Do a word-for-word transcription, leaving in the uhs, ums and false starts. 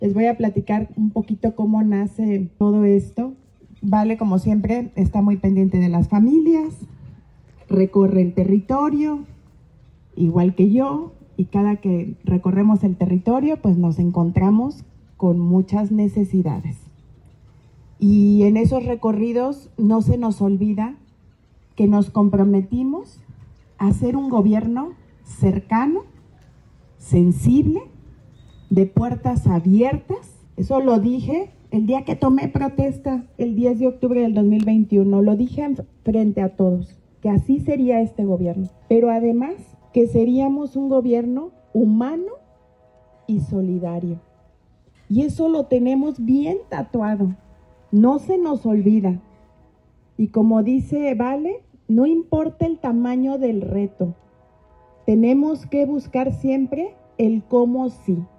Les voy a platicar un poquito cómo nace todo esto. Vale, como siempre, está muy pendiente de las familias, recorre el territorio, igual que yo, y cada que recorremos el territorio, pues nos encontramos con muchas necesidades. Y en esos recorridos no se nos olvida que nos comprometimos a hacer un gobierno cercano, sensible, de puertas abiertas. Eso lo dije el día que tomé protesta, el diez de octubre del dos mil veintiuno. Lo dije frente a todos, que así sería este gobierno. Pero además, que seríamos un gobierno humano y solidario. Y eso lo tenemos bien tatuado. No se nos olvida. Y como dice Vale, no importa el tamaño del reto. Tenemos que buscar siempre el cómo sí.